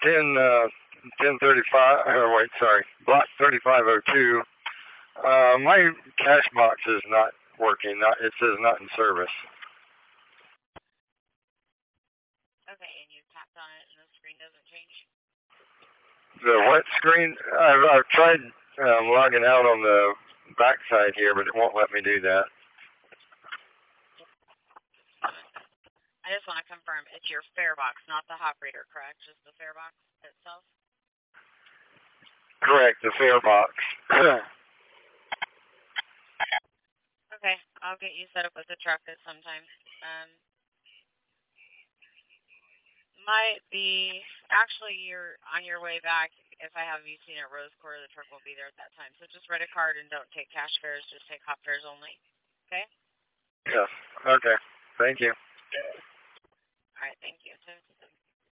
1035, or wait, sorry, block 3502. My cash box is not working. It says not in service. Okay, and you tapped on it and the screen doesn't change? The what screen? I've tried logging out on the backside here, but it won't let me do that. I just want to confirm it's your fare box, not the hop reader, correct? Just the fare box itself? Correct, the fare box. Okay, I'll get you set up with the truck at some time. Might be, actually, you're on your way back. If I have you seen at Rose Quarter, the truck will be there at that time. So just write a card and don't take cash fares, just take hop fares only. Okay? Yeah, okay. Thank you. All right, thank you.